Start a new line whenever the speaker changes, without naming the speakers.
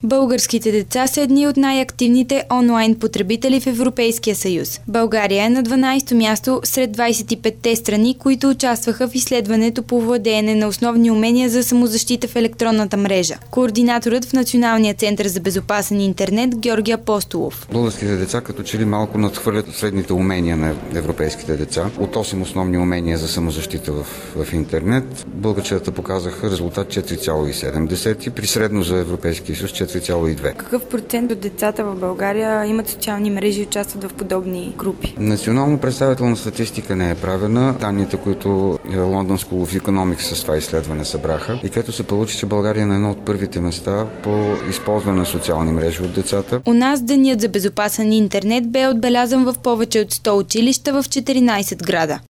Българските деца са едни от най-активните онлайн потребители в Европейския съюз. България е на 12-то място сред 25-те страни, които участваха в изследването по владеене на основни умения за самозащита в електронната мрежа. Координаторът в Националния център за безопасен интернет Георги Апостолов.
Българските деца като че ли малко надхвърлят средните умения на европейските деца. От 8 основни умения за самозащита в интернет, българчетата показаха резултат 4,7 при средно за Европейския съюз 4,2.
Какъв процент от децата в България имат социални мрежи и участват в подобни групи?
Национално представителна статистика не е правена. Данните, които London School of Economics с това изследване събраха, и където се получи, че България е на едно от първите места по използване на социални мрежи от децата.
У нас Денят за безопасен интернет бе отбелязан в повече от 100 училища в 14 града.